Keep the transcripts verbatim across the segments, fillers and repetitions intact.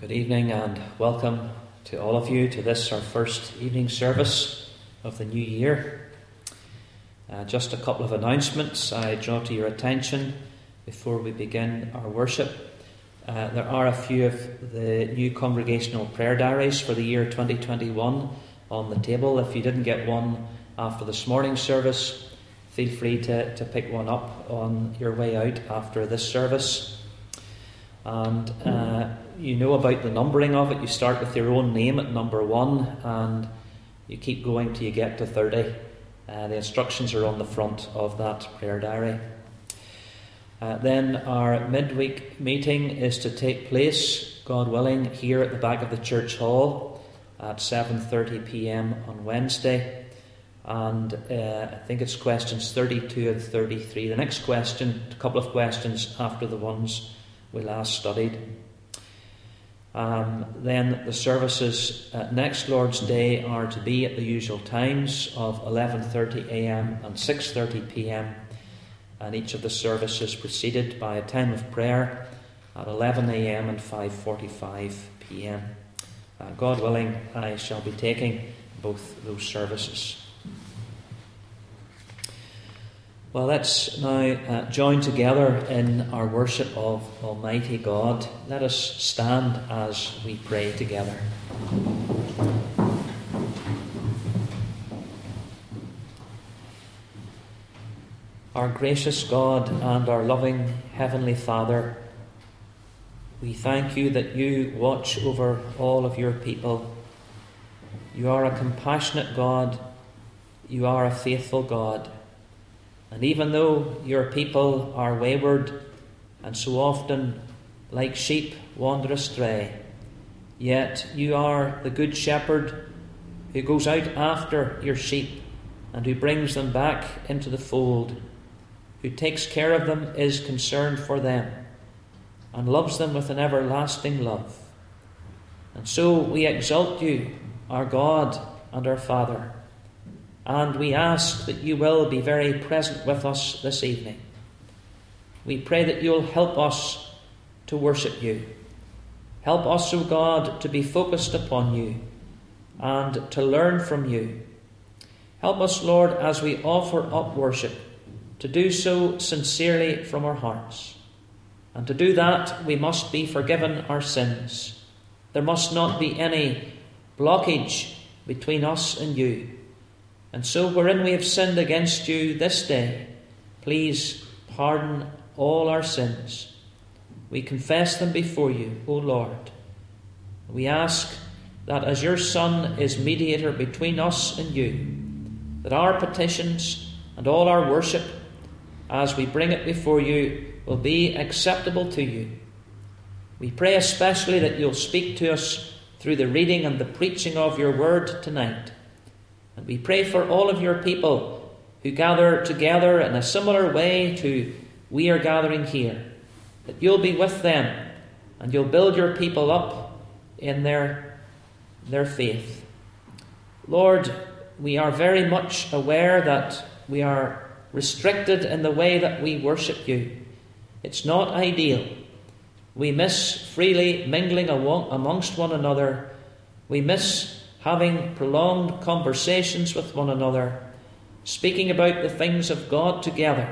Good evening and welcome to all of you to this, our first evening service of the new year. Uh, just a couple of announcements I draw to your attention before we begin our worship. Uh, there are a few of the new congregational prayer diaries for the year twenty twenty-one on the table. If you didn't get one after this morning's service, feel free to, to pick one up on your way out after this service. And uh, you know about the numbering of it. You start with your own name at number one and you keep going till you get to thirty. Uh, the instructions are on the front of that prayer diary. Uh, then our midweek meeting is to take place, God willing, here at the back of the church hall at seven thirty p.m. on Wednesday. And uh, I think it's questions thirty-two and thirty-three. The next question, a couple of questions after the ones we last studied. Um, then the services uh, next Lord's Day are to be at the usual times of eleven thirty a.m. and six thirty p.m. and each of the services preceded by a time of prayer at eleven a.m. and five forty-five p.m. Uh, God willing, I shall be taking both those services. Well, let's now uh, join together in our worship of Almighty God. Let us stand as we pray together. Our gracious God and our loving Heavenly Father, we thank you that you watch over all of your people. You are a compassionate God. You are a faithful God. And even though your people are wayward and so often, like sheep, wander astray, yet you are the good shepherd who goes out after your sheep and who brings them back into the fold, who takes care of them, is concerned for them, and loves them with an everlasting love. And so we exalt you, our God and our Father, and we ask that you will be very present with us this evening. We pray that you'll help us to worship you. Help us, O God, to be focused upon you and to learn from you. Help us, Lord, as we offer up worship, to do so sincerely from our hearts. And to do that, we must be forgiven our sins. There must not be any blockage between us and you. And so wherein we have sinned against you this day, please pardon all our sins. We confess them before you, O Lord. We ask that as your Son is mediator between us and you, that our petitions and all our worship, as we bring it before you, will be acceptable to you. We pray especially that you'll speak to us through the reading and the preaching of your word tonight. And we pray for all of your people who gather together in a similar way to we are gathering here, that you'll be with them and you'll build your people up in their, their faith. Lord, we are very much aware that we are restricted in the way that we worship you. It's not ideal. We miss freely mingling amongst one another. We miss having prolonged conversations with one another, speaking about the things of God together.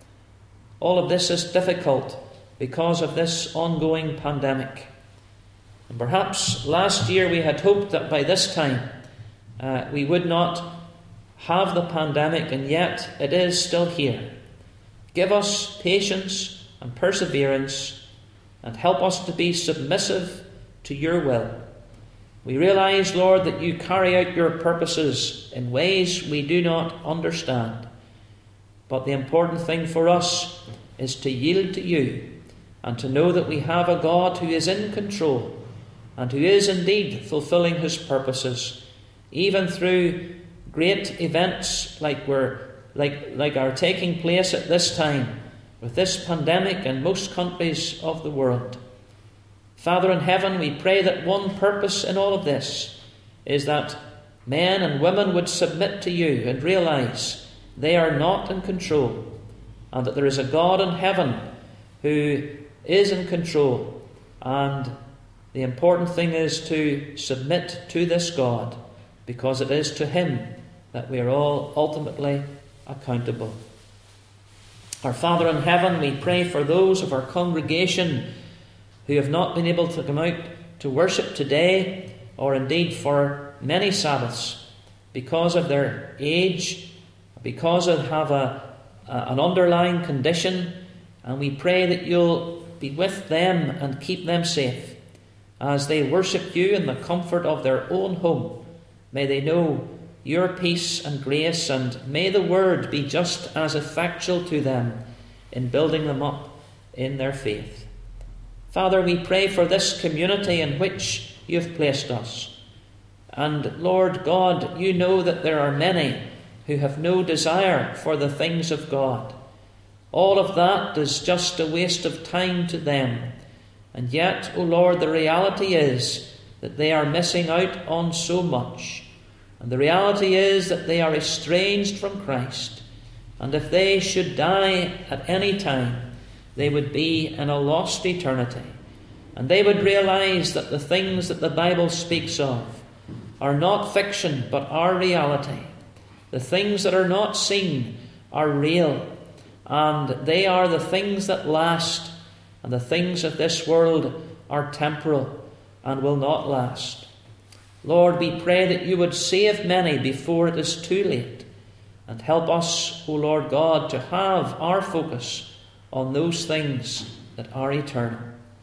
All of this is difficult because of this ongoing pandemic. And perhaps last year we had hoped that by this time uh, we would not have the pandemic, and yet it is still here. Give us patience and perseverance and help us to be submissive to your will. We realize, Lord, that you carry out your purposes in ways we do not understand. But the important thing for us is to yield to you and to know that we have a God who is in control and who is indeed fulfilling his purposes, even through great events like we're, like, like are taking place at this time with this pandemic in most countries of the world. Father in heaven, we pray that one purpose in all of this is that men and women would submit to you and realize they are not in control, and that there is a God in heaven who is in control, and the The important thing is to submit to this God, because it is to Him that we are all ultimately accountable. Our Father in heaven, we pray for those of our congregation who have not been able to come out to worship today, or indeed for many Sabbaths, because of their age, because they have a, a, an underlying condition, and we pray that you'll be with them and keep them safe as they worship you in the comfort of their own home. May they know your peace and grace, and may the word be just as effectual to them in building them up in their faith. Father, we pray for this community in which you have placed us. And Lord God, you know that there are many who have no desire for the things of God. All of that is just a waste of time to them. And yet, O Lord, the reality is that they are missing out on so much. And the reality is that they are estranged from Christ. And if they should die at any time, they would be in a lost eternity. And they would realize that the things that the Bible speaks of are not fiction, but are reality. The things that are not seen are real. And they are the things that last. And the things of this world are temporal and will not last. Lord, we pray that you would save many before it is too late. And help us, O Lord God, to have our focus on those things that are eternal.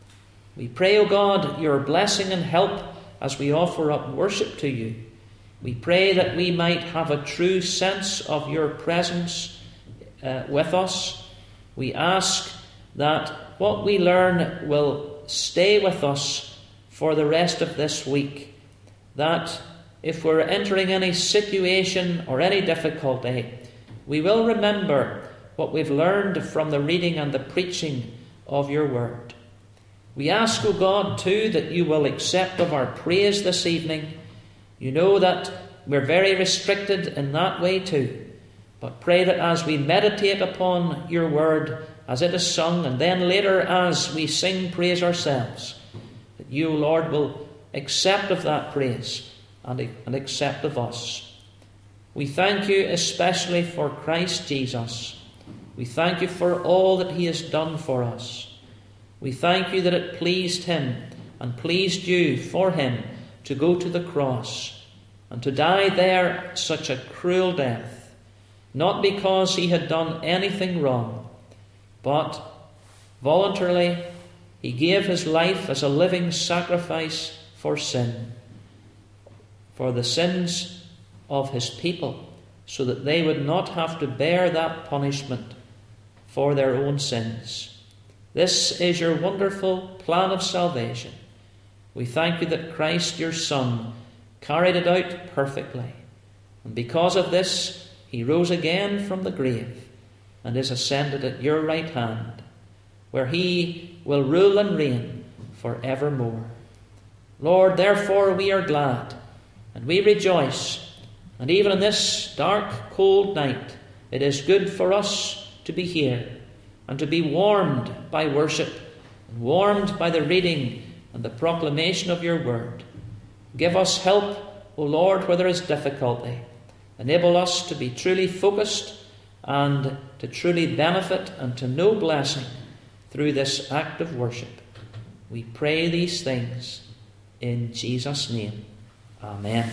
We pray, O God, your blessing and help as we offer up worship to you. We pray that we might have a true sense of your presence uh, with us. We ask that what we learn will stay with us for the rest of this week. That if we're entering any situation or any difficulty, we will remember what we've learned from the reading and the preaching of your word. We ask, O God, too, that you will accept of our praise this evening. You know that we're very restricted in that way too. But pray that as we meditate upon your word, as it is sung, and then later as we sing praise ourselves, that you, Lord, will accept of that praise and, and accept of us. We thank you especially for Christ Jesus. We thank you for all that he has done for us. We thank you that it pleased him and pleased you for him to go to the cross and to die there such a cruel death, not because he had done anything wrong, but voluntarily he gave his life as a living sacrifice for sin, for the sins of his people, so that they would not have to bear that punishment for their own sins. This is your wonderful plan of salvation. We thank you that Christ, your Son, carried it out perfectly. And because of this, he rose again from the grave and is ascended at your right hand, where he will rule and reign for evermore. Lord, therefore we are glad and we rejoice. And even in this dark, cold night, it is good for us to be here and to be warmed by worship, and warmed by the reading and the proclamation of your word. Give us help, O Lord, where there is difficulty. Enable us to be truly focused and to truly benefit and to know blessing through this act of worship. We pray these things in Jesus' name. Amen.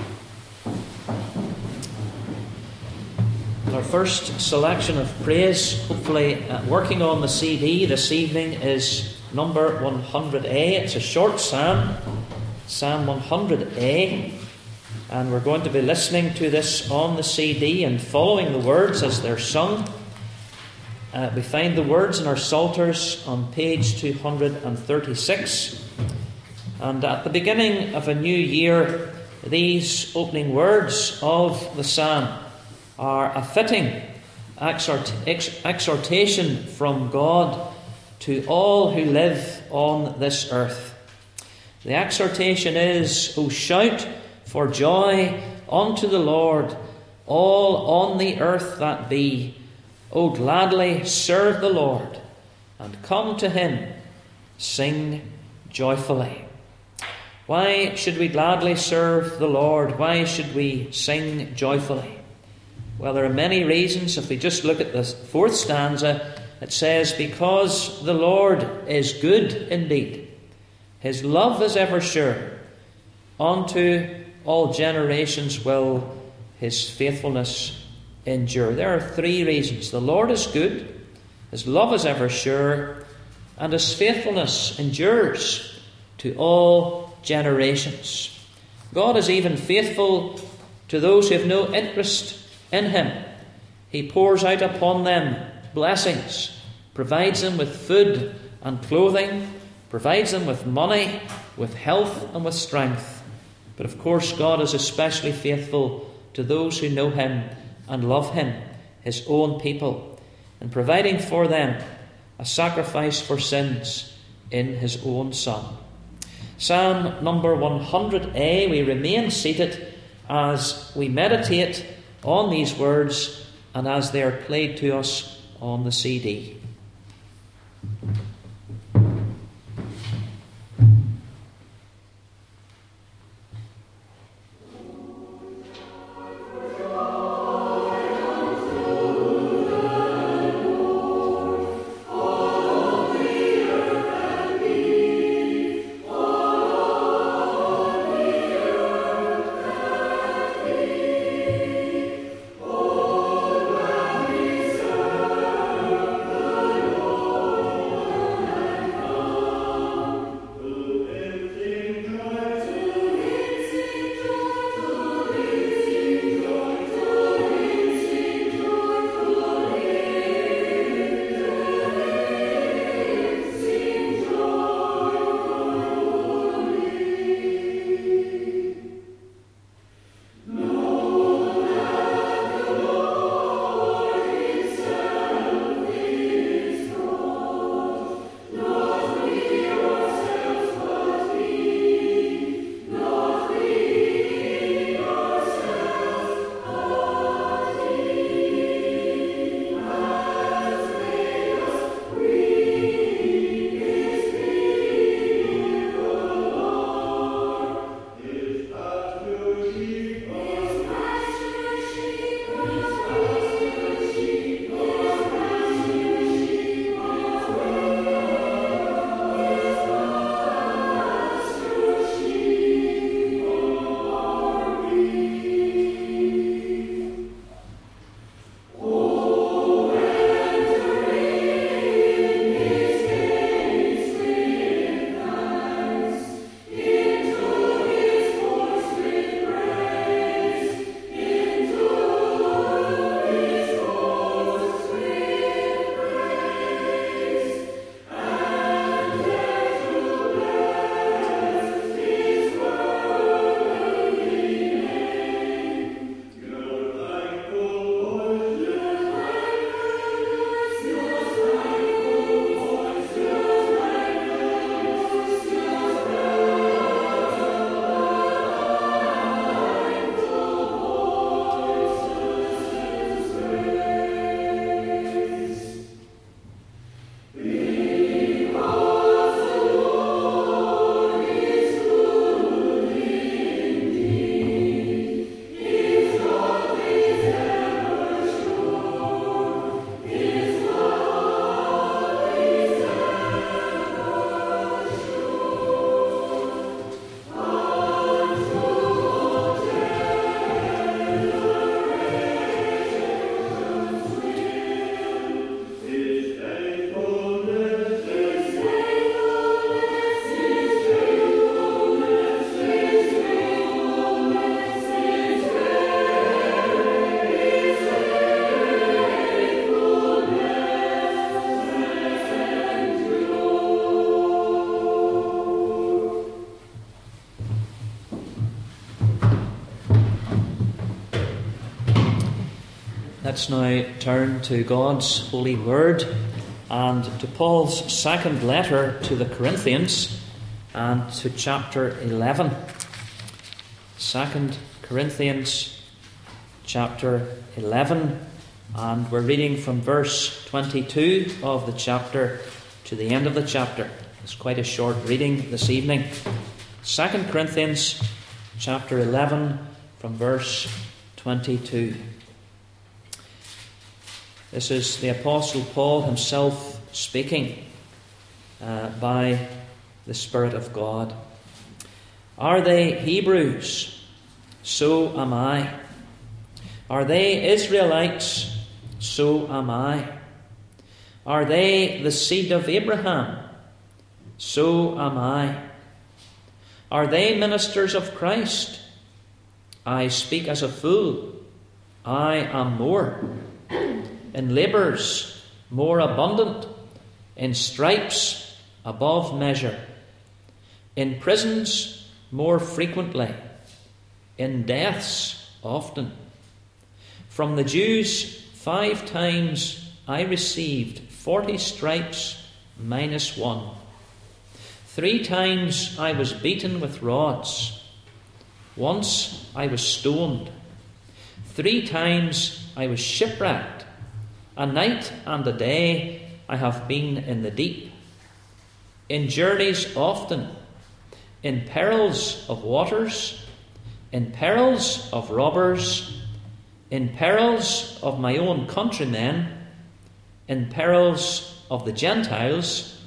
Our first selection of praise, hopefully uh, working on the C D this evening, is number one hundred A. It's a short psalm, Psalm one hundred A, and we're going to be listening to this on the C D and following the words as they're sung. Uh, we find the words in our Psalters on page two hundred thirty-six. And at the beginning of a new year, these opening words of the psalm are a fitting exhort, ex, exhortation from God to all who live on this earth. The exhortation is, O shout for joy unto the Lord, all on the earth that be. O gladly serve the Lord, and come to him, sing joyfully. Why should we gladly serve the Lord? Why should we sing joyfully? Well, there are many reasons. If we just look at the fourth stanza, it says, because the Lord is good indeed. His love is ever sure. Unto all generations will his faithfulness endure. There are three reasons. The Lord is good, his love is ever sure, and his faithfulness endures to all generations. God is even faithful to those who have no interest in him. He pours out upon them blessings, provides them with food and clothing, provides them with money, with health and with strength. But of course, God is especially faithful to those who know him and love him, his own people, and providing for them a sacrifice for sins in his own Son. Psalm number one hundred A, we remain seated as we meditate on these words and as they are played to us on the C D. Let's now turn to God's holy word and to Paul's second letter to the Corinthians and to chapter eleven. Second Corinthians chapter eleven, and we're reading from verse twenty-two of the chapter to the end of the chapter. It's quite a short reading this evening. Second Corinthians chapter eleven from verse twenty-two. This is the Apostle Paul himself speaking uh, by the Spirit of God. Are they Hebrews? So am I. Are they Israelites? So am I. Are they the seed of Abraham? So am I. Are they ministers of Christ? I speak as a fool. I am more. In labours more abundant, in stripes above measure, in prisons more frequently, in deaths often. From the Jews five times I received forty stripes minus one. Three times I was beaten with rods. Once I was stoned. Three times I was shipwrecked. A night and a day I have been in the deep. In journeys often. In perils of waters. In perils of robbers. In perils of my own countrymen. In perils of the Gentiles.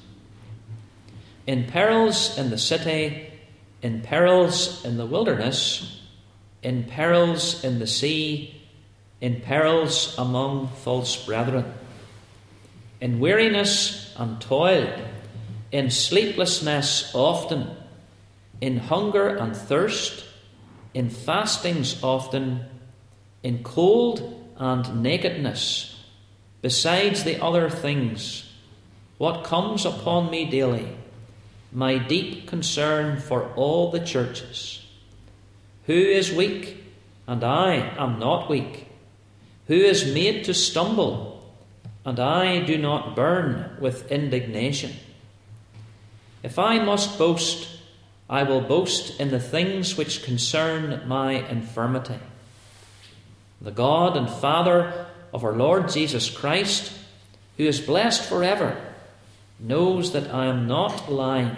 In perils in the city. In perils in the wilderness. In perils in the sea. In perils among false brethren. In weariness and toil. In sleeplessness often. In hunger and thirst. In fastings often. In cold and nakedness. Besides the other things, what comes upon me daily, my deep concern for all the churches. Who is weak, and I am not weak? Who is made to stumble, and I do not burn with indignation? If I must boast, I will boast in the things which concern my infirmity. The God and Father of our Lord Jesus Christ, who is blessed forever, knows that I am not lying.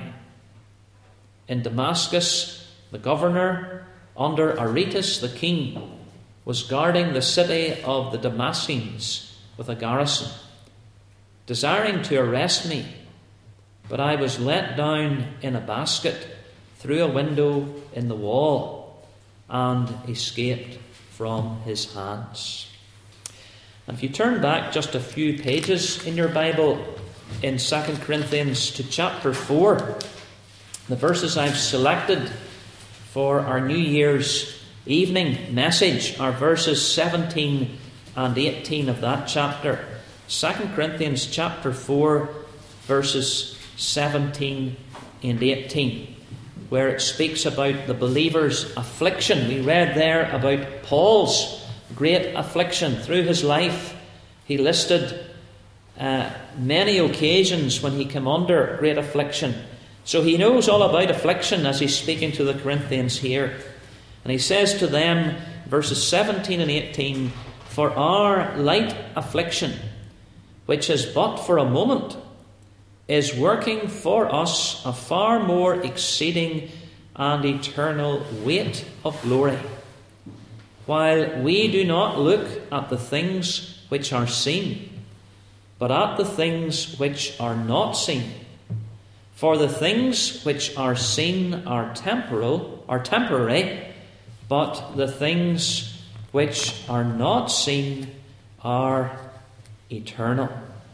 In Damascus, the governor, under Aretas the king, was guarding the city of the Damascenes with a garrison, desiring to arrest me, but I was let down in a basket through a window in the wall and escaped from his hands. And if you turn back just a few pages in your Bible in Second Corinthians to chapter four, the verses I've selected for our New Year's evening message are verses seventeen and eighteen of that chapter. Second Corinthians chapter four, verses seventeen and eighteen, where it speaks about the believer's affliction. We read there about Paul's great affliction through his life. He listed uh, many occasions when he came under great affliction. So he knows all about affliction as he's speaking to the Corinthians here. And he says to them, verses seventeen and eighteen, for our light affliction, which is but for a moment, is working for us a far more exceeding and eternal weight of glory, while we do not look at the things which are seen, but at the things which are not seen. For the things which are seen are temporal, are temporary, but the things which are not seen are eternal.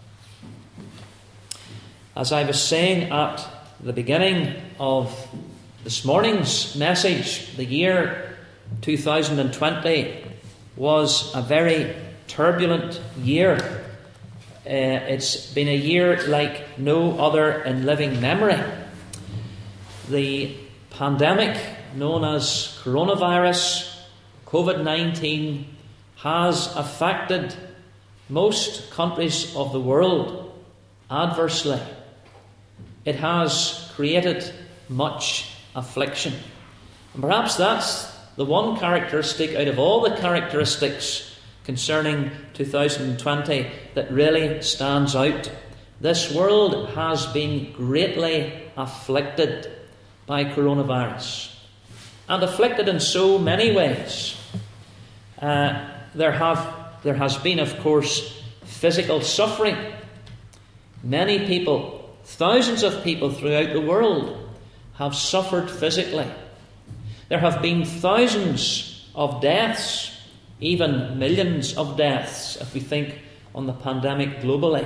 As I was saying at the beginning of this morning's message, the year two thousand twenty was a very turbulent year. Uh, it's been a year like no other in living memory. The pandemic known as coronavirus, covid nineteen, has affected most countries of the world adversely. It has created much affliction. And perhaps that's the one characteristic out of all the characteristics concerning two thousand twenty that really stands out. This world has been greatly afflicted by coronavirus, and afflicted in so many ways. Uh, there have there has been, of course, physical suffering. Many people, thousands of people throughout the world, have suffered physically. There have been thousands of deaths, even millions of deaths, if we think on the pandemic globally.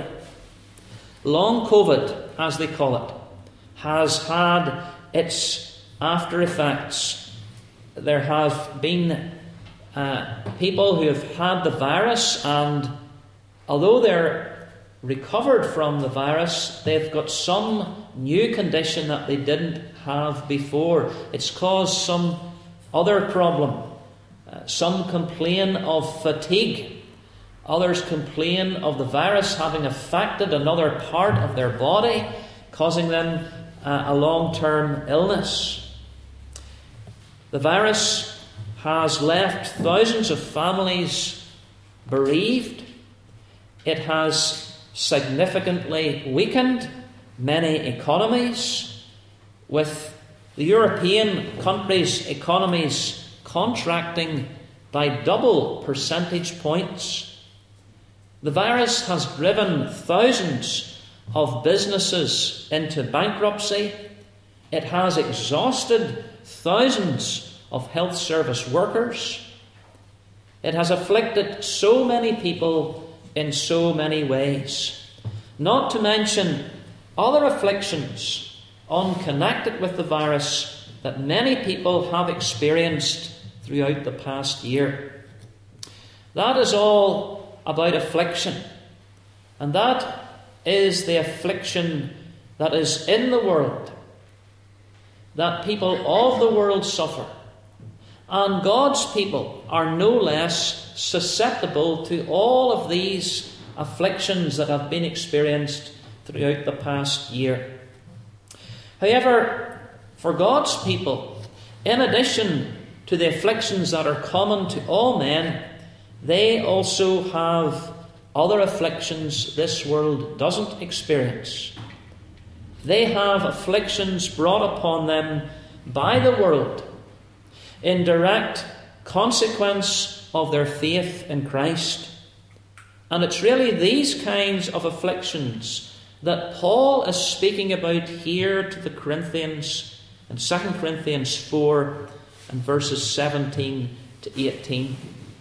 Long COVID, as they call it, has had its after effects. There have been uh, people who have had the virus, and although they're recovered from the virus, they've got some new condition that they didn't have before. It's caused some other problem. Uh, some complain of fatigue. Others complain of the virus having affected another part of their body, causing them uh, a long-term illness. The virus has left thousands of families bereaved. It has significantly weakened many economies, with the European countries' economies contracting by double percentage points. The virus has driven thousands of businesses into bankruptcy. It has exhausted thousands of health service workers. It has afflicted so many people in so many ways. Not to mention other afflictions unconnected with the virus that many people have experienced throughout the past year. That is all about affliction. And that is the affliction that is in the world, that people of the world suffer. And God's people are no less susceptible to all of these afflictions that have been experienced throughout the past year. However, for God's people, in addition to the afflictions that are common to all men, they also have other afflictions this world doesn't experience. They have afflictions brought upon them by the world in direct consequence of their faith in Christ. And it's really these kinds of afflictions that Paul is speaking about here to the Corinthians in Second Corinthians four and verses seventeen to eighteen.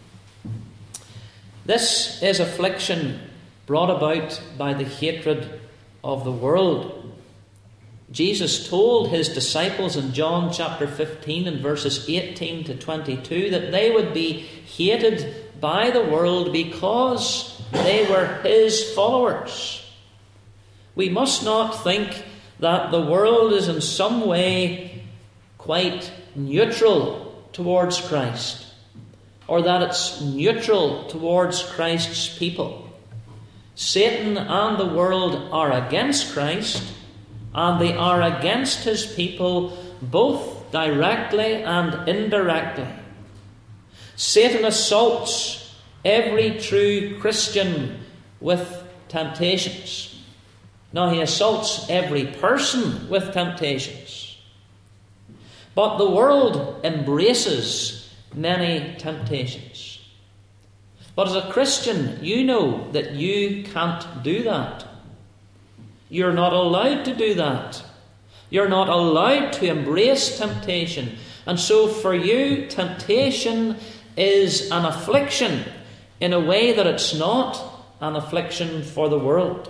This is affliction brought about by the hatred of the world. Jesus told his disciples in John chapter fifteen and verses eighteen to twenty-two that they would be hated by the world because they were his followers. We must not think that the world is in some way quite neutral towards Christ, or that it's neutral towards Christ's people. Satan and the world are against Christ, and they are against his people both directly and indirectly. Satan assaults every true Christian with temptations. Now, he assaults every person with temptations. But the world embraces many temptations. But as a Christian, you know that you can't do that. You're not allowed to do that. You're not allowed to embrace temptation. And so for you, temptation is an affliction in a way that it's not an affliction for the world.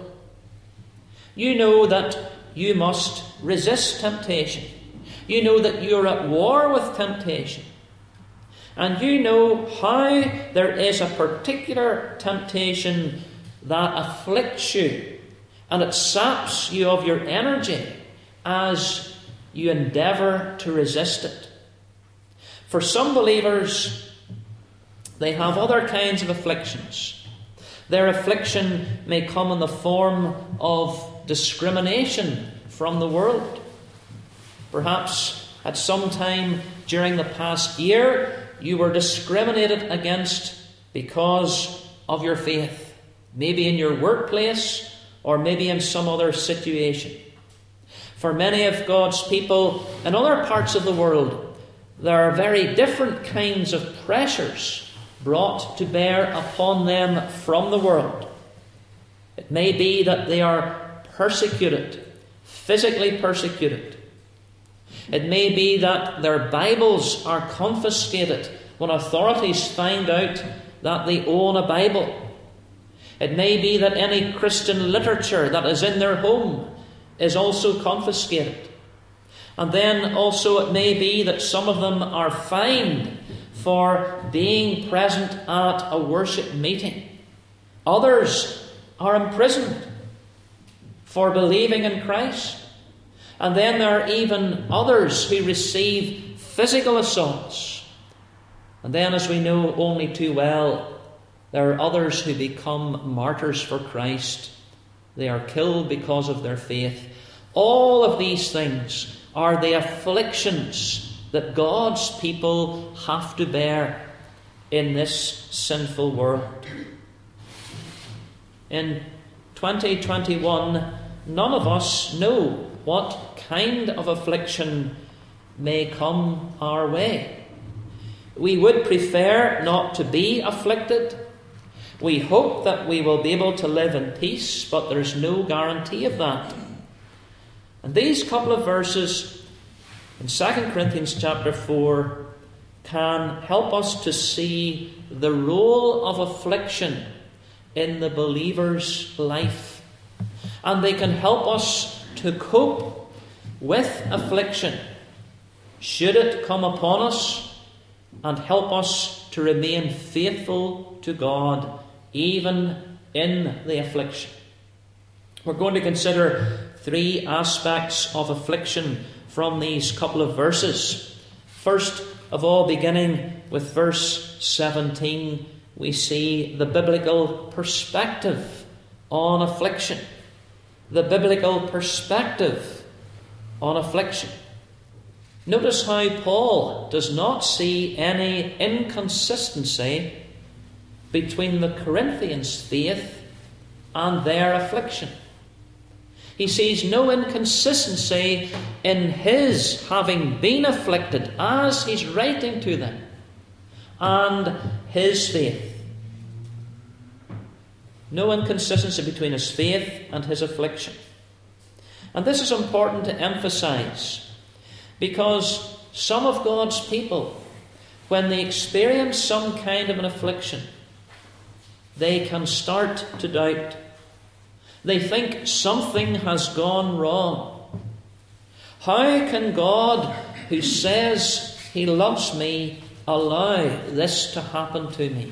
You know that you must resist temptation. You know that you're at war with temptation. And you know how there is a particular temptation that afflicts you, and it saps you of your energy as you endeavour to resist it. For some believers, they have other kinds of afflictions. Their affliction may come in the form of discrimination from the world. Perhaps at some time during the past year, you were discriminated against because of your faith, maybe in your workplace or maybe in some other situation. For many of God's people in other parts of the world, there are very different kinds of pressures brought to bear upon them from the world. It may be that they are persecuted, physically persecuted. It may be that their Bibles are confiscated when authorities find out that they own a Bible. It may be that any Christian literature that is in their home is also confiscated. And then also it may be that some of them are fined for being present at a worship meeting. Others are imprisoned for believing in Christ. And then there are even others who receive physical assaults. And then, as we know only too well, there are others who become martyrs for Christ. They are killed because of their faith. All of these things are the afflictions that God's people have to bear in this sinful world. In twenty twenty-one, none of us know what kind of affliction may come our way. We would prefer not to be afflicted. We hope that we will be able to live in peace, but there's no guarantee of that. And these couple of verses in Second Corinthians chapter four can help us to see the role of affliction in the believer's life. And they can help us to cope with affliction, should it come upon us, and help us to remain faithful to God even in the affliction. We're going to consider three aspects of affliction from these couple of verses. First of all, beginning with verse seventeen, we see the biblical perspective on affliction. The biblical perspective on affliction. Notice how Paul does not see any inconsistency between the Corinthians' faith and their affliction. He sees no inconsistency in his having been afflicted as he's writing to them and his faith. No inconsistency between his faith and his affliction. And this is important to emphasize, because some of God's people, when they experience some kind of an affliction, they can start to doubt. They think something has gone wrong. How can God, who says He loves me, allow this to happen to me?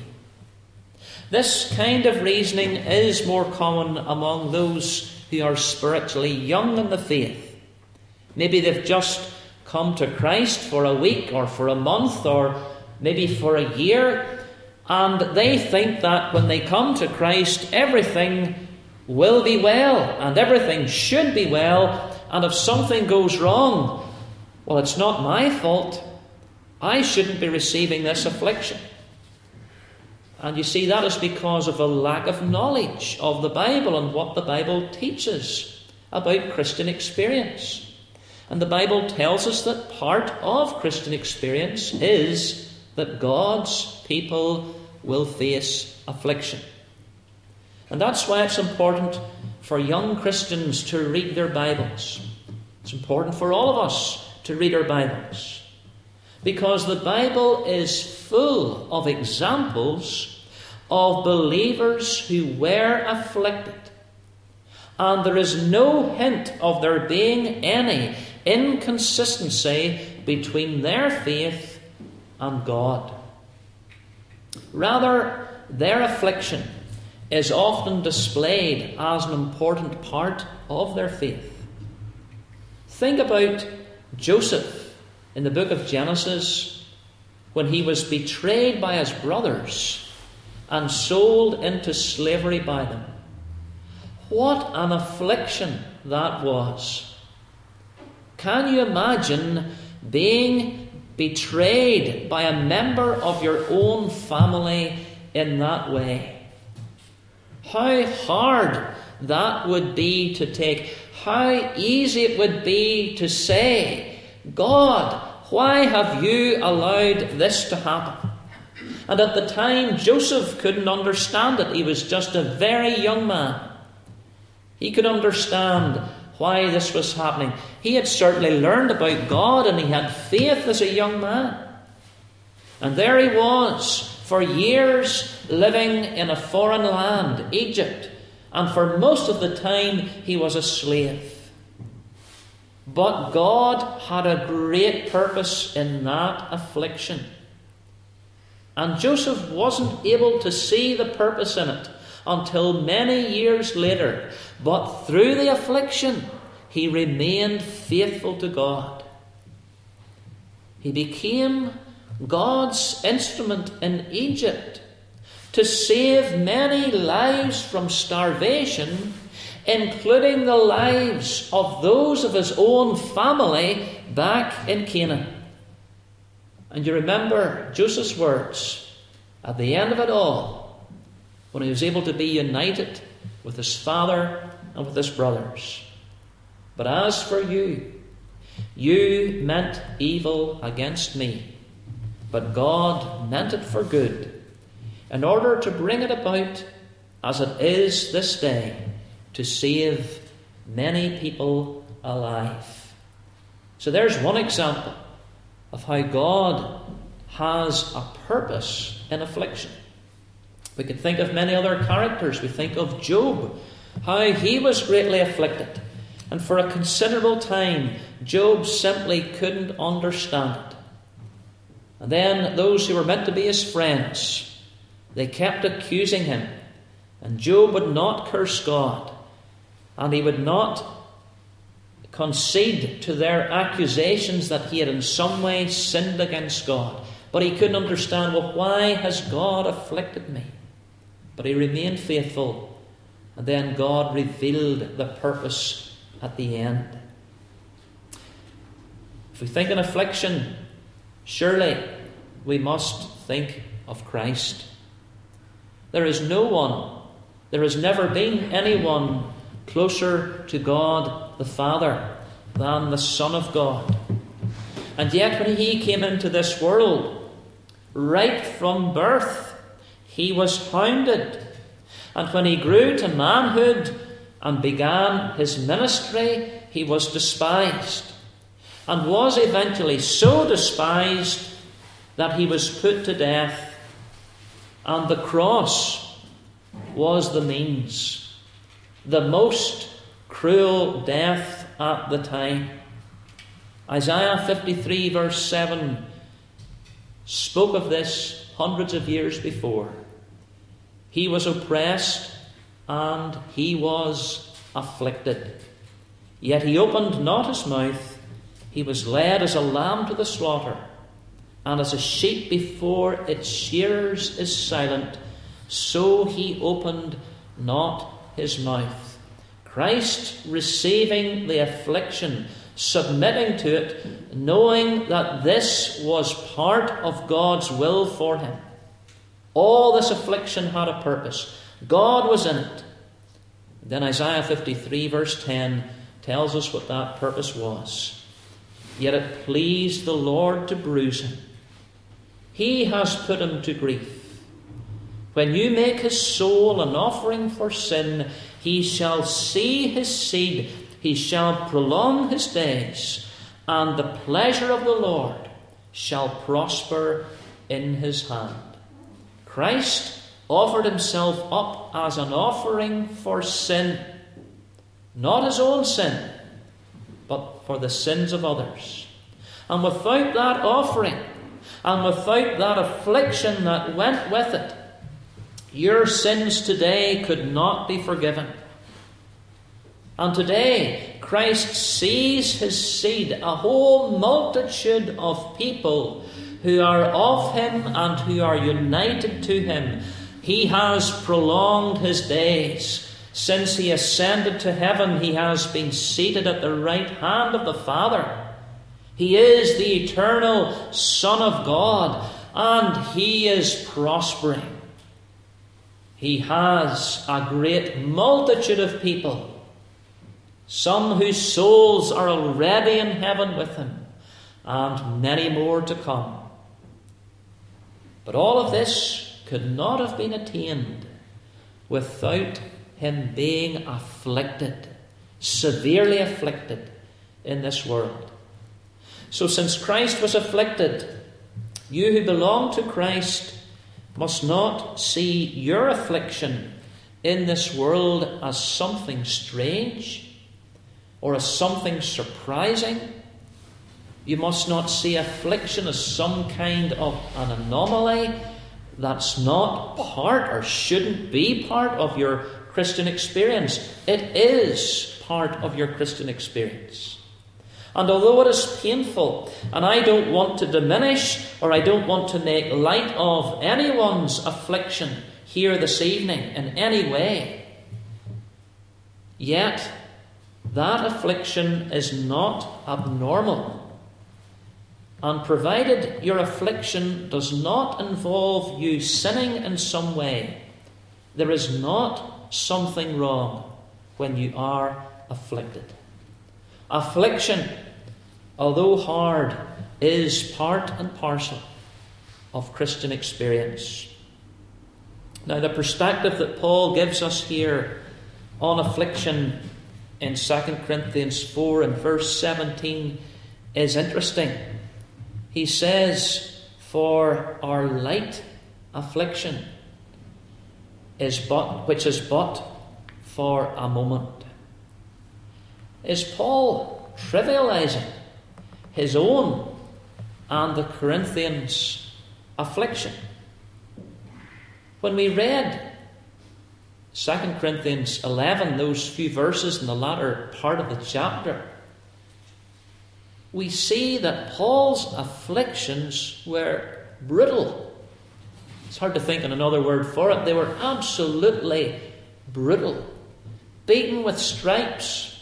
This kind of reasoning is more common among those who are spiritually young in the faith. Maybe they've just come to Christ for a week or for a month or maybe for a year, and they think that when they come to Christ, everything will be well and everything should be well, and if something goes wrong, well, it's not my fault. I shouldn't be receiving this affliction. And you see, that is because of a lack of knowledge of the Bible and what the Bible teaches about Christian experience. And the Bible tells us that part of Christian experience is that God's people will face affliction. And that's why it's important for young Christians to read their Bibles. It's important for all of us to read our Bibles, because the Bible is full of examples of believers who were afflicted, and there is no hint of there being any inconsistency between their faith and God. Rather, their affliction is often displayed as an important part of their faith. Think about Joseph in the book of Genesis, when he was betrayed by his brothers and sold into slavery by them. What an affliction that was. Can you imagine being betrayed by a member of your own family in that way? How hard that would be to take. how easy it would be to say, God, why have you allowed this to happen? And at the time, Joseph couldn't understand it. He was just a very young man. He could understand why this was happening. He had certainly learned about God, and he had faith as a young man. And there he was, for years living in a foreign land, Egypt. And for most of the time, he was a slave. But God had a great purpose in that affliction. And Joseph wasn't able to see the purpose in it until many years later. But through the affliction, he remained faithful to God. He became God's instrument in Egypt to save many lives from starvation, including the lives of those of his own family back in Canaan. And you remember Joseph's words at the end of it all, when he was able to be united with his father and with his brothers. But as for you, you meant evil against me, but God meant it for good, in order to bring it about, as it is this day, to save many people alive. So there's one example of how God has a purpose in affliction. We could think of many other characters. We think of Job, how he was greatly afflicted. And for a considerable time, Job simply couldn't understand it. And then those who were meant to be his friends, they kept accusing him. And Job would not curse God. And he would not concede to their accusations that he had in some way sinned against God. But he couldn't understand, well, why has God afflicted me? But he remained faithful. And then God revealed the purpose at the end. If we think in affliction, surely we must think of Christ. There is no one, there has never been anyone closer to God the Father than the Son of God. And yet when he came into this world, right from birth, he was hounded. And when he grew to manhood and began his ministry, he was despised, and was eventually so despised that he was put to death. And the cross was the means, the most cruel death at the time. Isaiah fifty-three verse seven spoke of this hundreds of years before. He was oppressed and he was afflicted, yet he opened not his mouth. He was led as a lamb to the slaughter, and as a sheep before its shearers is silent, so he opened not his mouth. Christ receiving the affliction, submitting to it, knowing that this was part of God's will for him. All this affliction had a purpose. God was in it. Then Isaiah fifty-three verse ten tells us what that purpose was. Yet it pleased the Lord to bruise him. He has put him to grief. When you make his soul an offering for sin, he shall see his seed, he shall prolong his days, and the pleasure of the Lord shall prosper in his hand. Christ offered himself up as an offering for sin, not his own sin, but for the sins of others. And without that offering, and without that affliction that went with it, your sins today could not be forgiven. And today, Christ sees his seed, a whole multitude of people who are of him and who are united to him. He has prolonged his days. Since he ascended to heaven, he has been seated at the right hand of the Father. He is the eternal Son of God, and he is prospering. He has a great multitude of people some whose souls are already in heaven with him, and many more to come. But all of this could not have been attained without him being afflicted, severely afflicted in this world. So since Christ was afflicted, you who belong to Christ must not see your affliction in this world as something strange or as something surprising. You must not see affliction as some kind of an anomaly that's not part or shouldn't be part of your Christian experience. It is part of your Christian experience. And although it is painful, and I don't want to diminish or I don't want to make light of anyone's affliction here this evening in any way, yet that affliction is not abnormal. And provided your affliction does not involve you sinning in some way, there is not something wrong when you are afflicted. Affliction, although hard, is part and parcel of Christian experience. Now, the perspective that Paul gives us here on affliction in Second Corinthians four and verse seventeen is interesting. He says, "For our light affliction is but which is but for a moment." Is Paul trivializing his own and the Corinthians' affliction? When we read Second Corinthians eleven, those few verses in the latter part of the chapter, we see that Paul's afflictions were brutal. It's hard to think of another word for it. They were absolutely brutal. Beaten with stripes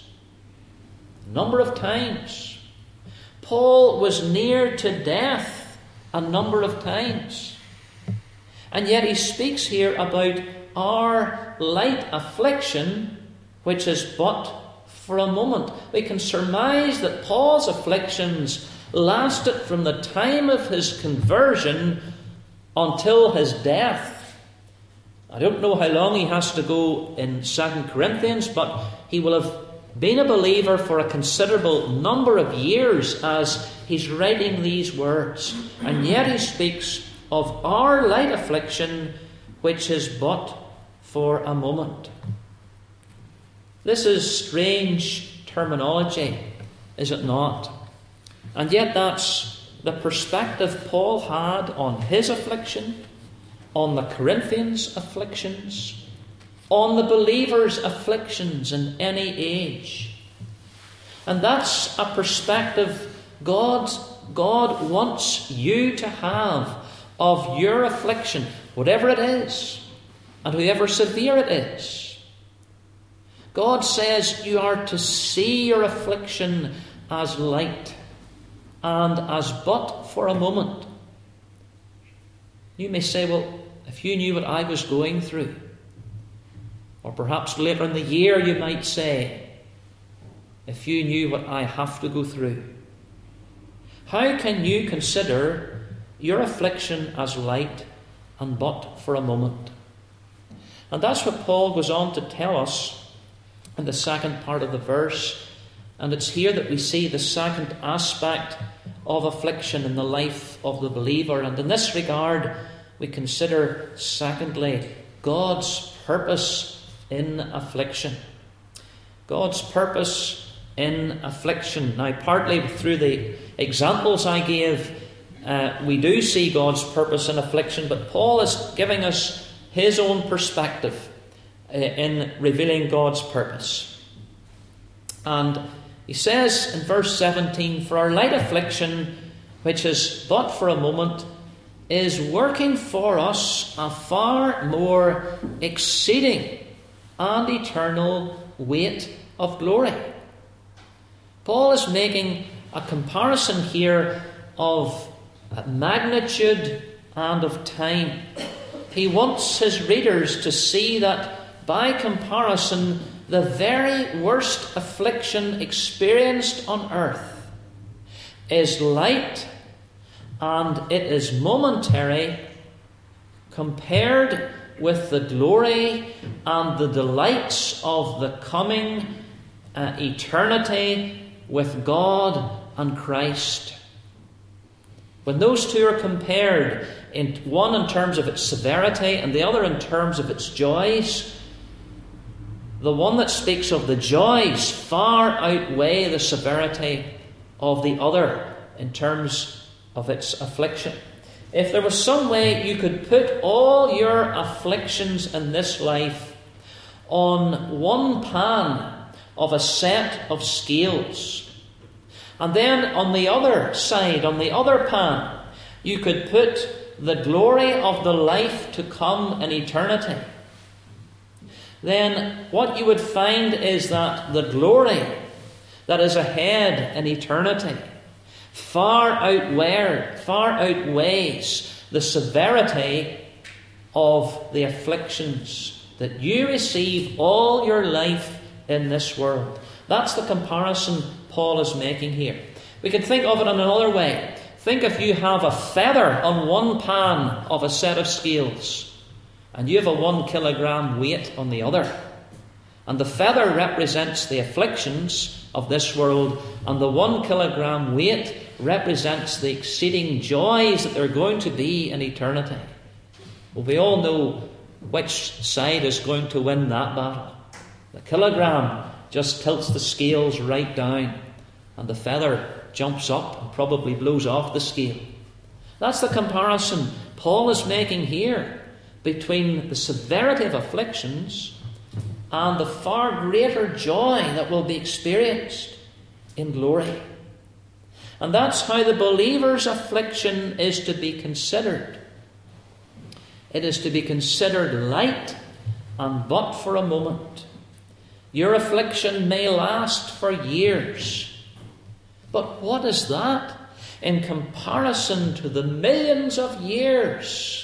a number of times. Paul was near to death a number of times. And yet he speaks here about our light affliction, which is but for a moment. We can surmise that Paul's afflictions lasted from the time of his conversion until his death. I don't know how long he has to go in Second Corinthians, but he will have been a believer for a considerable number of years as he's writing these words. And yet he speaks of our light affliction, which is but for a moment. This is strange terminology, is it not? And yet that's the perspective Paul had on his affliction, on the Corinthians' afflictions, on the believers' afflictions in any age. And that's a perspective God, God wants you to have of your affliction, whatever it is, and however severe it is. God says you are to see your affliction as light and as but for a moment. You may say, well, if you knew what I was going through, or perhaps later in the year you might say, if you knew what I have to go through, how can you consider your affliction as light and but for a moment? And that's what Paul goes on to tell us in the second part of the verse. And it's here that we see the second aspect of affliction in the life of the believer. And in this regard, we consider, secondly, God's purpose in affliction. God's purpose in affliction. Now, partly through the examples I gave, uh, we do see God's purpose in affliction, but Paul is giving us his own perspective uh, in revealing God's purpose. And he says in verse seventeen, "For our light affliction, which is but for a moment, is working for us a far more exceeding and eternal weight of glory." Paul is making a comparison here of magnitude and of time. He wants his readers to see that by comparison, the very worst affliction experienced on earth is light and it is momentary compared with the glory and the delights of the coming uh, eternity with God and Christ. When those two are compared, in one in terms of its severity and the other in terms of its joys, the one that speaks of the joys far outweigh the severity of the other in terms of its affliction. If there was some way you could put all your afflictions in this life on one pan of a set of scales, and then on the other side, on the other pan, you could put the glory of the life to come in eternity, then what you would find is that the glory that is ahead in eternity far outweigh, far outweighs the severity of the afflictions that you receive all your life in this world. That's the comparison Paul is making here. We can think of it in another way. Think if you have a feather on one pan of a set of scales, and you have a one kilogram weight on the other. And the feather represents the afflictions of this world, and the one kilogram weight represents the exceeding joys that there are going to be in eternity. Well, we all know which side is going to win that battle. The kilogram just tilts the scales right down, and the feather jumps up and probably blows off the scale. That's the comparison Paul is making here between the severity of afflictions and the far greater joy that will be experienced in glory. And that's how the believer's affliction is to be considered. It is to be considered light and but for a moment. Your affliction may last for years. But what is that in comparison to the millions of years?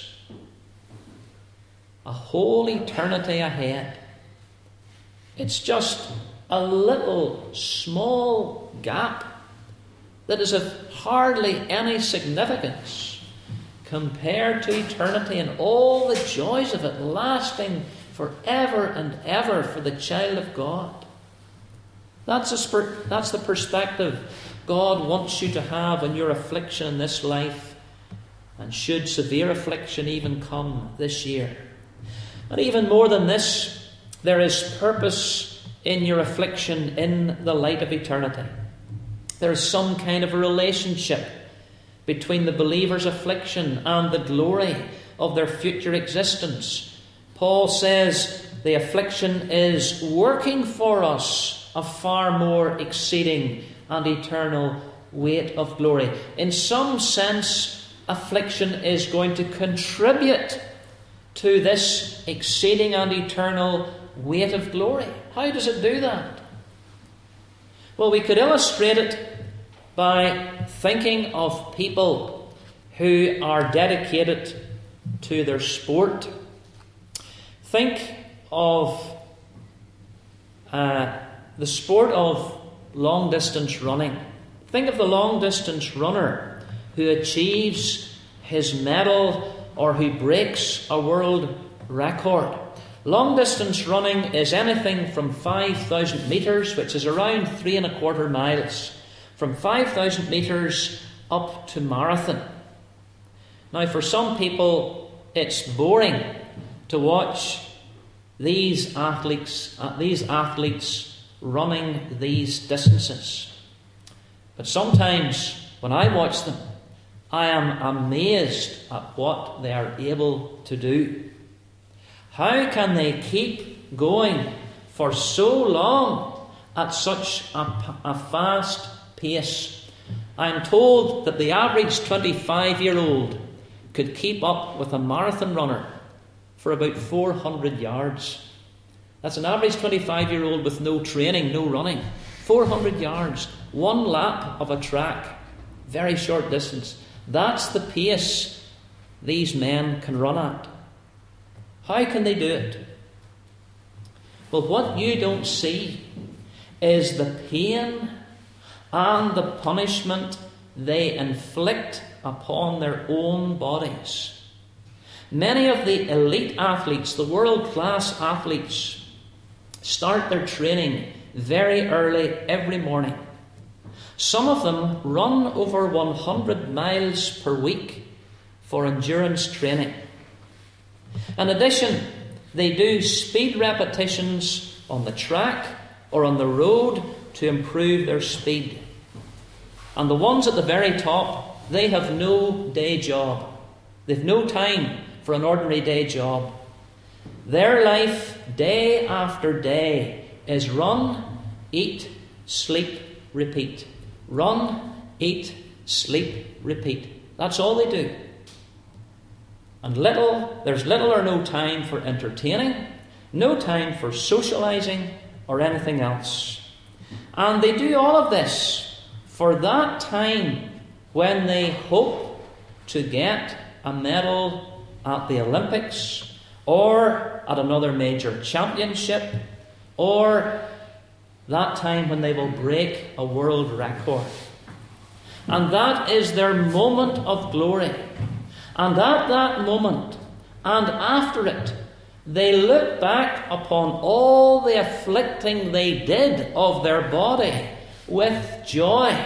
A whole eternity ahead. It's just a little small gap that is of hardly any significance compared to eternity and all the joys of it lasting forever and ever for the child of God. That's, a, that's the perspective God wants you to have in your affliction in this life, and should severe affliction even come this year. And even more than this, there is purpose in your affliction in the light of eternity. There is some kind of a relationship between the believer's affliction and the glory of their future existence. Paul says the affliction is working for us a far more exceeding and eternal weight of glory. In some sense, affliction is going to contribute to this exceeding and eternal weight of glory. How does it do that? Well, we could illustrate it by thinking of people who are dedicated to their sport. Think of uh, the sport of long-distance running. Think of the long-distance runner who achieves his medal or who breaks a world record. Long-distance running is anything from five thousand metres, which is around three and a quarter miles, from five thousand metres up to marathon. Now, for some people, it's boring to watch these athletes, uh, these athletes running these distances. But sometimes, when I watch them, I am amazed at what they are able to do. How can they keep going for so long at such a, a fast pace? I am told that the average twenty-five-year-old could keep up with a marathon runner for about four hundred yards. That's an average twenty-five-year-old with no training, no running. four hundred yards, one lap of a track, very short distance. That's the pace these men can run at. How can they do it? Well, what you don't see is the pain and the punishment they inflict upon their own bodies. Many of the elite athletes, the world-class athletes, start their training very early every morning. Some of them run over one hundred miles per week for endurance training. In addition, they do speed repetitions on the track or on the road to improve their speed. And the ones at the very top, they have no day job. They've no time for an ordinary day job. Their life, day after day, is run, eat, sleep, repeat. Run, eat, sleep, repeat. That's all they do. And little, there's little or no time for entertaining, no time for socializing or anything else. And they do all of this for that time when they hope to get a medal at the Olympics or at another major championship, or that time when they will break a world record. And that is their moment of glory. And at that moment, and after it, they look back upon all the afflicting they did of their body with joy.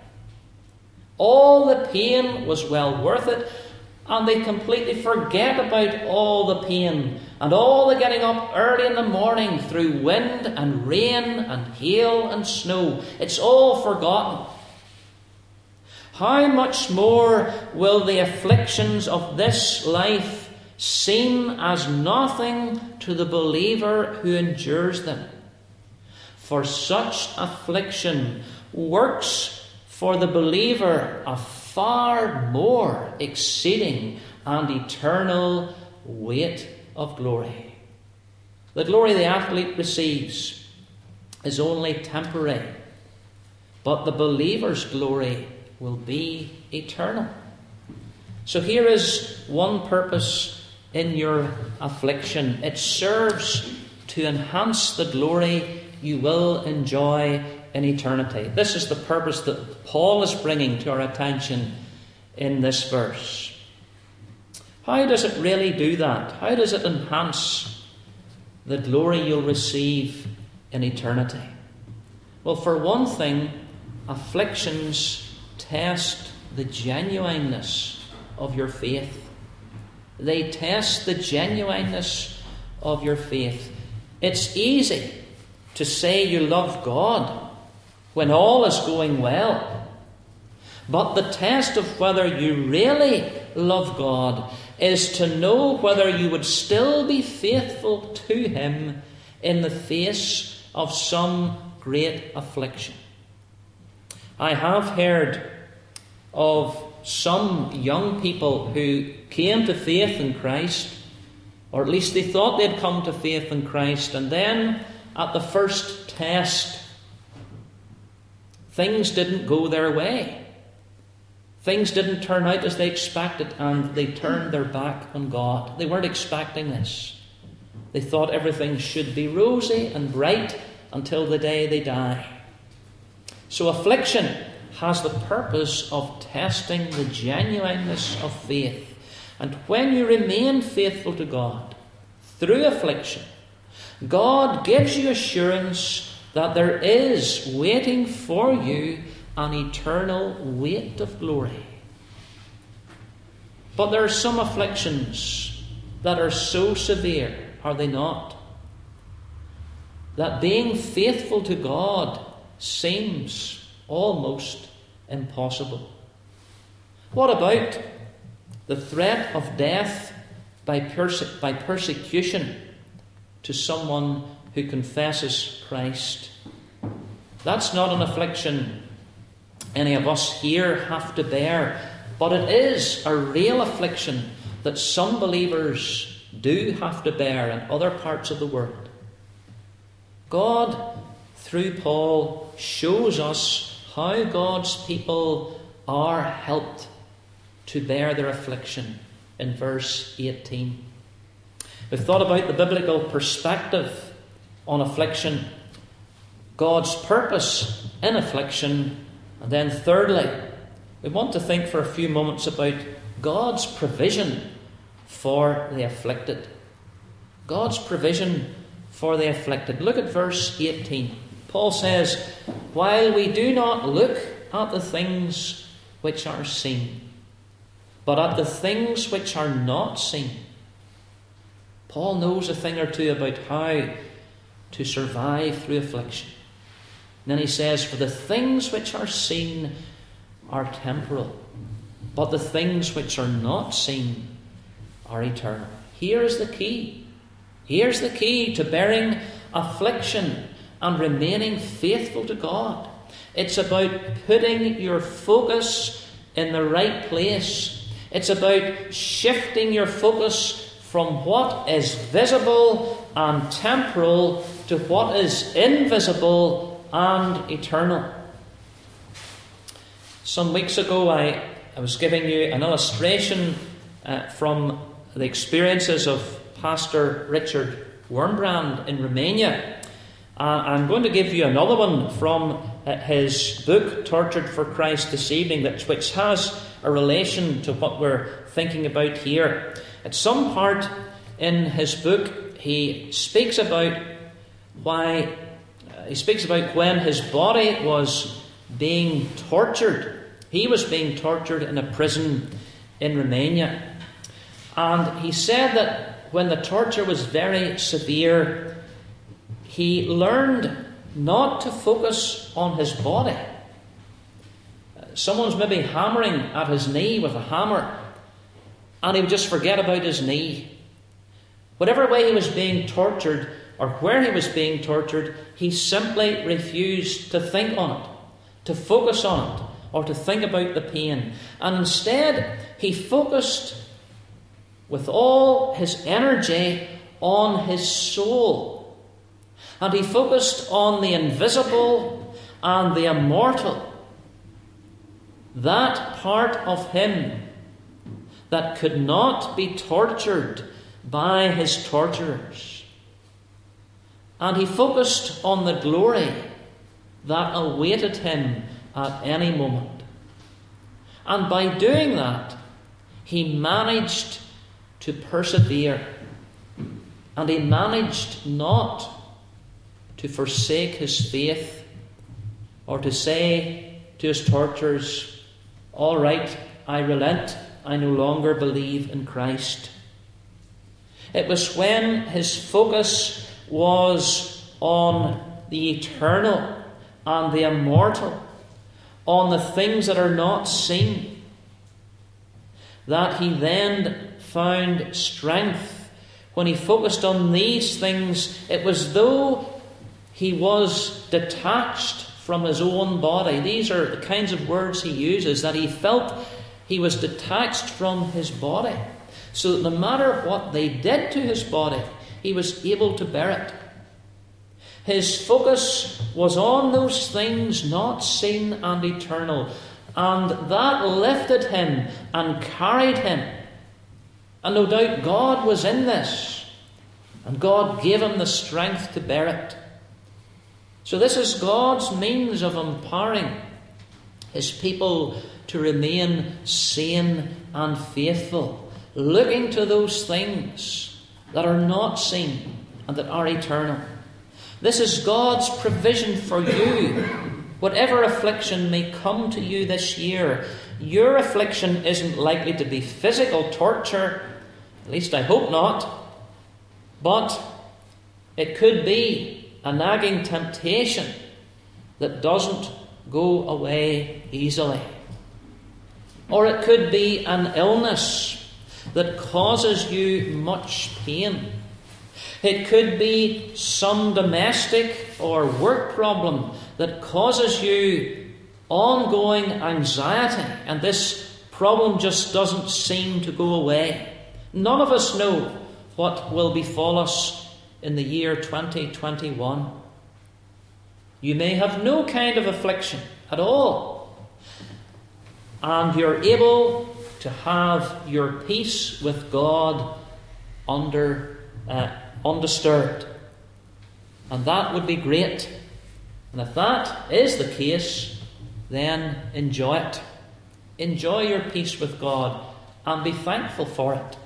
All the pain was well worth it, and they completely forget about all the pain and all the getting up early in the morning through wind and rain and hail and snow. It's all forgotten. How much more will the afflictions of this life seem as nothing to the believer who endures them? For such affliction works for the believer a far more exceeding and eternal weight of glory. The glory the athlete receives is only temporary, but the believer's glory will be eternal. So here is one purpose in your affliction. It serves to enhance the glory you will enjoy in eternity. This is the purpose that Paul is bringing to our attention in this verse. How does it really do that? How does it enhance the glory you'll receive in eternity? Well, for one thing, afflictions test the genuineness of your faith. They test the genuineness of your faith. It's easy to say you love God when all is going well. But the test of whether you really love God is to know whether you would still be faithful to Him in the face of some great affliction. I have heard of some young people who came to faith in Christ, or at least they thought they'd come to faith in Christ, and then at the first test, things didn't go their way. Things didn't turn out as they expected, and they turned their back on God. They weren't expecting this. They thought everything should be rosy and bright until the day they die. So affliction has the purpose of testing the genuineness of faith. And when you remain faithful to God through affliction, God gives you assurance that there is waiting for you an eternal weight of glory. But there are some afflictions that are so severe, are they not, that being faithful to God seems almost impossible. What about the threat of death by, perse- by persecution to someone who confesses Christ? That's not an affliction any of us here have to bear, but it is a real affliction that some believers do have to bear in other parts of the world. God, through Paul, shows us how God's people are helped to bear their affliction in verse eighteen. We've thought about the biblical perspective on affliction, God's purpose in affliction, and then thirdly, we want to think for a few moments about God's provision for the afflicted. God's provision for the afflicted. Look at verse eighteen. Paul says, "While we do not look at the things which are seen, but at the things which are not seen." Paul knows a thing or two about how to survive through affliction. And then he says, "For the things which are seen are temporal, but the things which are not seen are eternal." Here's the key. Here's the key to bearing affliction and remaining faithful to God. It's about putting your focus in the right place. It's about shifting your focus from what is visible and temporal to what is invisible and eternal. Some weeks ago I, I was giving you an illustration uh, from the experiences of Pastor Richard Wurmbrand in Romania. Uh, I'm going to give you another one from uh, his book, Tortured for Christ, this evening, that, which has a relation to what we're thinking about here. At some part in his book, he speaks about why uh, he speaks about when his body was being tortured. He was being tortured in a prison in Romania. And he said that when the torture was very severe, he learned not to focus on his body. Someone's maybe hammering at his knee with a hammer, and he would just forget about his knee. Whatever way he was being tortured, or where he was being tortured, he simply refused to think on it, to focus on it, or to think about the pain. And instead, he focused with all his energy on his soul. And he focused on the invisible and the immortal. That part of him that could not be tortured by his torturers. And he focused on the glory that awaited him at any moment. And by doing that, he managed to persevere. And he managed not to forsake his faith or to say to his torturers, "All right, I relent. I no longer believe in Christ." It was when his focus was on the eternal and the immortal, on the things that are not seen, that he then found strength. When he focused on these things, it was though he was detached from his own body. These are the kinds of words he uses, that he felt he was detached from his body, so that no matter what they did to his body, he was able to bear it. His focus was on those things not seen and eternal, and that lifted him and carried him. And no doubt God was in this, and God gave him the strength to bear it. So this is God's means of empowering his people to remain sane and faithful, looking to those things that are not seen and that are eternal. This is God's provision for you. Whatever affliction may come to you this year, your affliction isn't likely to be physical torture, at least I hope not, but it could be a nagging temptation that doesn't go away easily. Or it could be an illness that causes you much pain. It could be some domestic or work problem that causes you ongoing anxiety, and this problem just doesn't seem to go away. None of us know what will befall us in the year twenty twenty-one. You may have no kind of affliction at all, and you're able to have your peace with God under uh, undisturbed. And that would be great. And if that is the case, then enjoy it. Enjoy your peace with God and be thankful for it.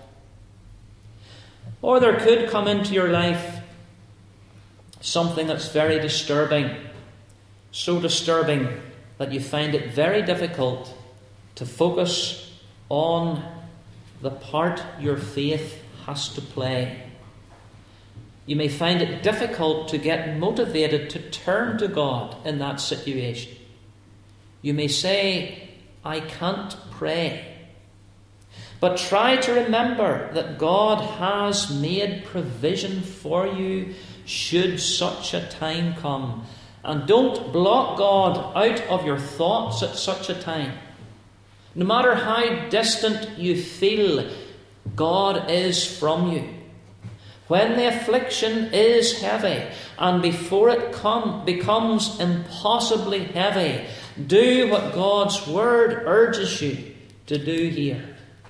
Or there could come into your life something that's very disturbing, so disturbing that you find it very difficult to focus on the part your faith has to play. You may find it difficult to get motivated to turn to God in that situation. You may say, I can't pray. But try to remember that God has made provision for you should such a time come. And don't block God out of your thoughts at such a time. No matter how distant you feel, God is from you. When the affliction is heavy, and before it come, becomes impossibly heavy, do what God's Word urges you to do here.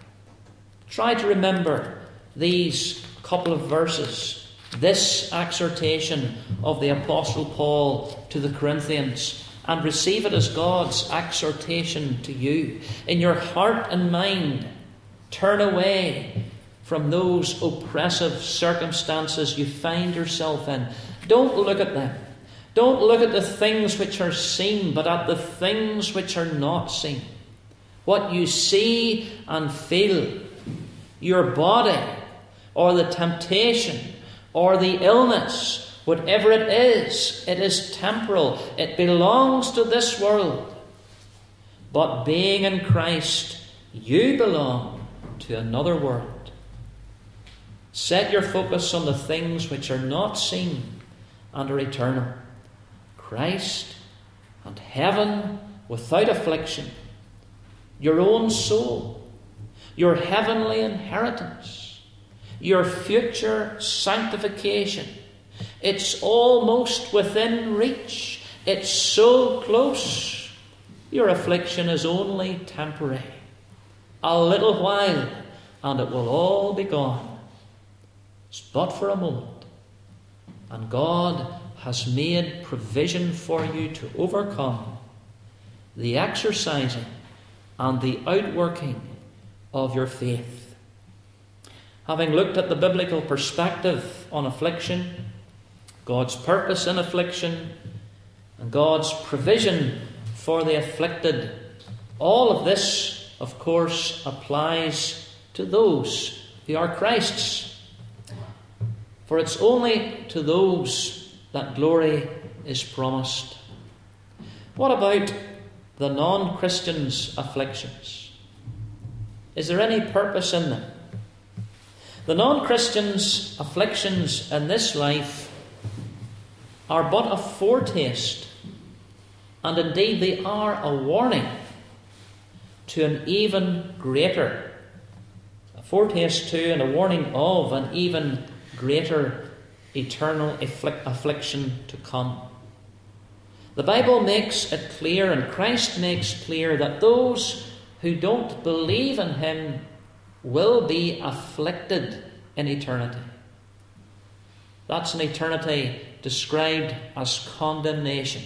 Try to remember these couple of verses, this exhortation of the Apostle Paul to the Corinthians, and receive it as God's exhortation to you. In your heart and mind, turn away from those oppressive circumstances you find yourself in. Don't look at them. Don't look at the things which are seen, but at the things which are not seen. What you see and feel, your body, or the temptation, or the illness, whatever it is, it is temporal. It belongs to this world. But being in Christ, you belong to another world. Set your focus on the things which are not seen and are eternal. Christ and heaven without affliction, your own soul, your heavenly inheritance, your future sanctification. It's almost within reach. It's so close. Your affliction is only temporary. A little while and it will all be gone. It's but for a moment. And God has made provision for you to overcome the exercising and the outworking of your faith. Having looked at the biblical perspective on affliction, God's purpose in affliction, and God's provision for the afflicted, all of this, of course, applies to those who are Christ's. For it's only to those that glory is promised. What about the non-Christians' afflictions? Is there any purpose in them? The non-Christians' afflictions in this life are but a foretaste, and indeed they are a warning to an even greater, a foretaste to and a warning of an even greater eternal afflic- affliction to come. The Bible makes it clear, and Christ makes clear, that those who don't believe in Him will be afflicted in eternity. That's an eternity described as condemnation.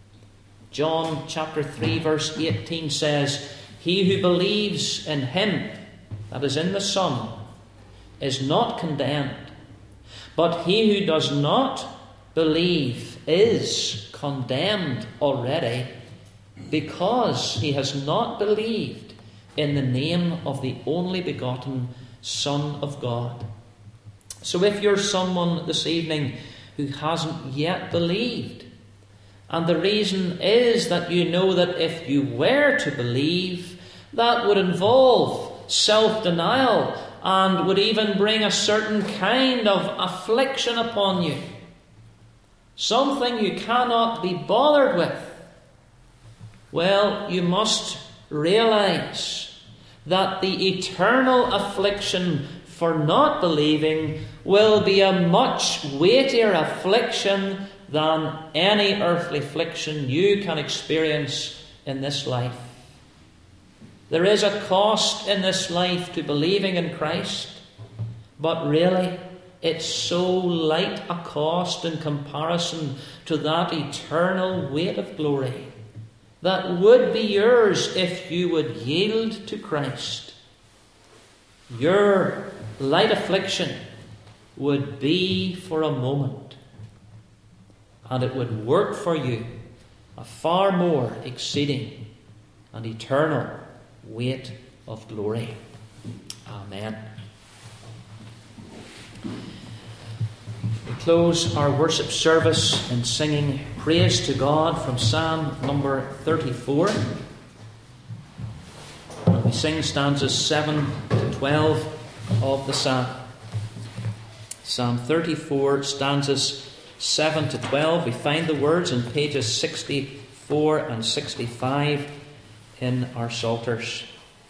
John chapter three verse eighteen says, "He who believes in Him, that is in the Son, is not condemned. But he who does not believe is condemned already, because he has not believed in the name of the only begotten Son of God." So if you're someone this evening who hasn't yet believed, and the reason is that you know that if you were to believe, that would involve self-denial and would even bring a certain kind of affliction upon you, something you cannot be bothered with, well, you must realize that the eternal affliction for not believing will be a much weightier affliction than any earthly affliction you can experience in this life. There is a cost in this life to believing in Christ, but really it's so light a cost in comparison to that eternal weight of glory that would be yours if you would yield to Christ. Your light affliction would be for a moment, and it would work for you a far more exceeding and eternal weight of glory. Amen. We close our worship service in singing praise to God from Psalm number thirty-four. And we sing stanzas seven to twelve of the psalm. Psalm thirty-four, stanzas seven to twelve. We find the words in pages sixty-four and sixty-five in our psalters.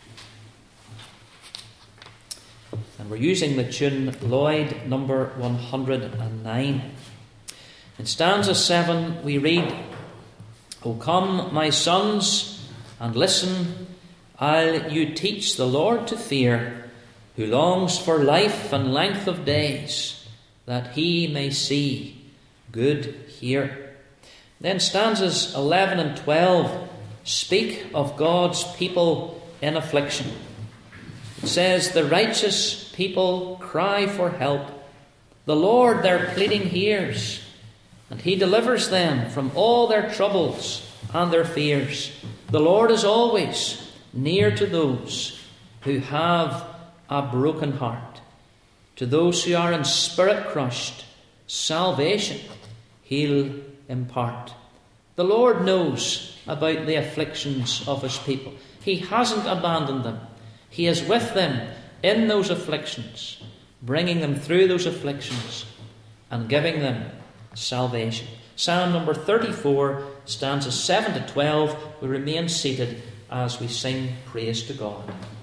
And we're using the tune Lloyd number one hundred nine. In stanza seven we read, O come, my sons, and listen, I'll you teach the Lord to fear, who longs for life and length of days, that he may see good here. Then stanzas eleven and twelve speak of God's people in affliction. It says, the righteous people cry for help. The Lord their pleading hears, and he delivers them from all their troubles and their fears. The Lord is always near to those who have a broken heart. To those who are in spirit crushed, salvation he'll impart. The Lord knows about the afflictions of his people. He hasn't abandoned them. He is with them in those afflictions, bringing them through those afflictions and giving them salvation. Psalm number thirty-four, stanzas seven to twelve. We remain seated as we sing praise to God.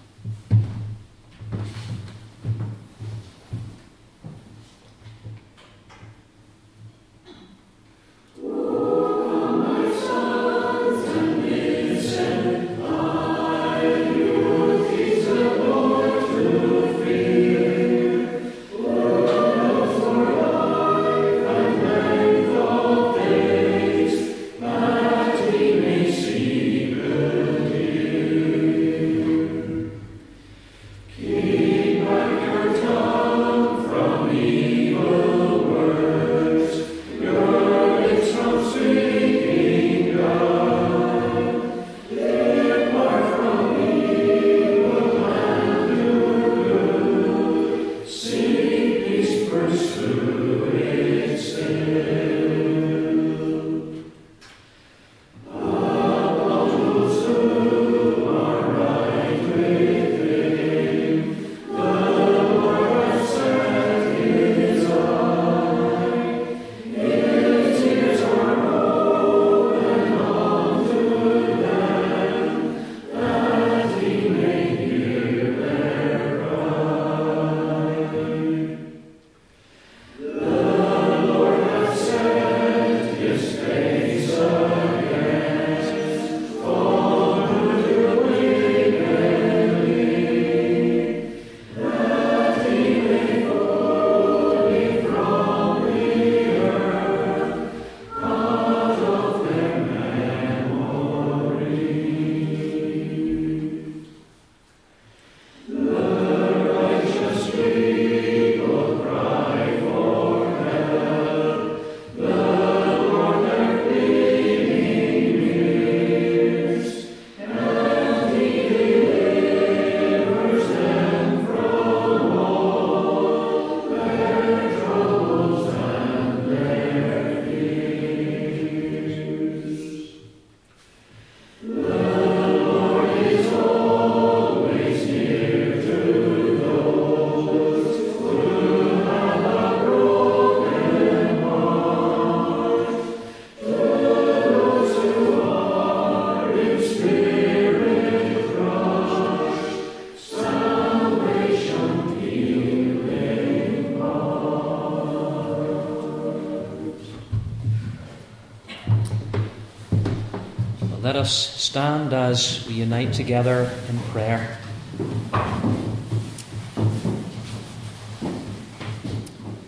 Let us stand as we unite together in prayer.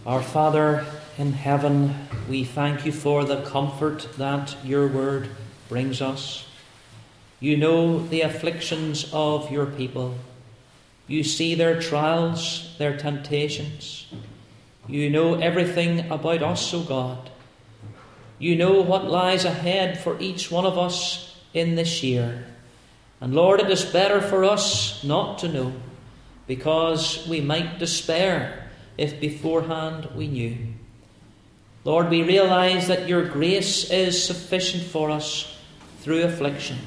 Our Father in heaven, we thank you for the comfort that your word brings us. You know the afflictions of your people. You see their trials, their temptations. You know everything about us, O God. You know what lies ahead for each one of us in this year. And Lord, it is better for us not to know, because we might despair if beforehand we knew. Lord, we realize that your grace is sufficient for us through affliction.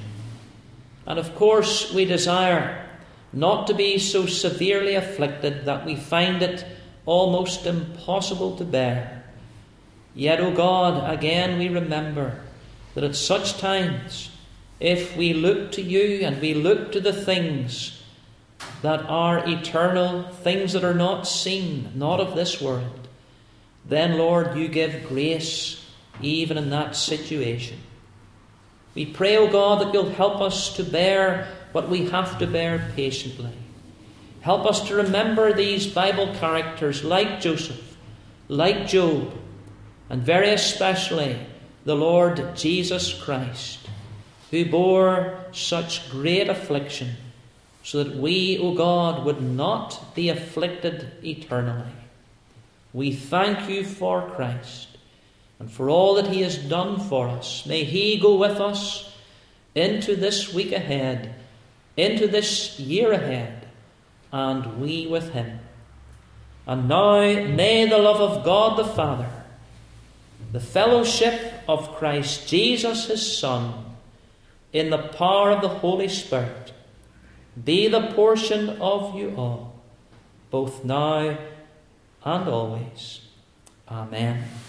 And of course, we desire not to be so severely afflicted that we find it almost impossible to bear. Yet, O God, again we remember that at such times, if we look to you and we look to the things that are eternal, things that are not seen, not of this world, then, Lord, you give grace even in that situation. We pray, O God, that you'll help us to bear what we have to bear patiently. Help us to remember these Bible characters like Joseph, like Job, and very especially the Lord Jesus Christ, who bore such great affliction, so that we, O God, would not be afflicted eternally. We thank you for Christ and for all that he has done for us. May he go with us into this week ahead, into this year ahead, and we with him. And now may the love of God the Father, the fellowship of Christ Jesus his Son, in the power of the Holy Spirit, be the portion of you all, both now and always. Amen.